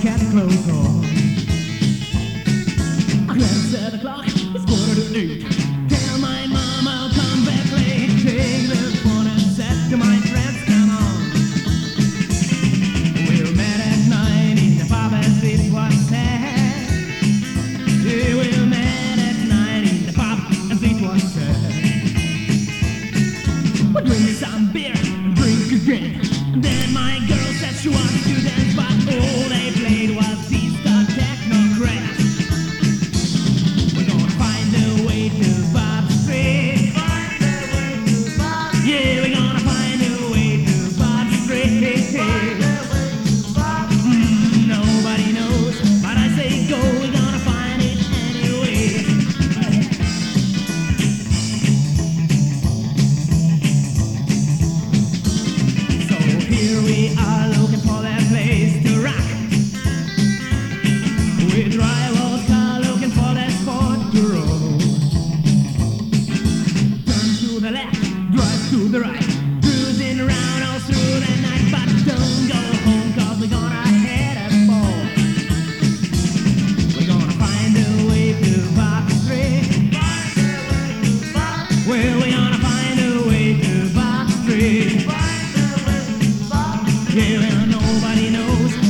cat clothes on. I glance at the clock, it's 7:45. Tell my mom I'll come back late. Take the phone and said to my friends, come on. We'll meet at 9 in the pub as it was said. We will meet at 9 in the pub as it was said. We drink some beer and drink again. And then my girl said she wanted to dance, but all they played was disco techno crap. We're gonna find a way to Bob Street. Yeah, we're gonna find a way to Bob Street. Nobody knows, but I say go, we're gonna find it anyway. So here we are looking for that place to rock. We drive our car looking for that spot to roll. Turn to the left, drive to the right, cruising around all through the night. But don't go home, cause we're gonna head a ball. We're gonna find a way to Bob Street. Well, we're gonna find a way to Bob Street. Yeah, well, nobody knows,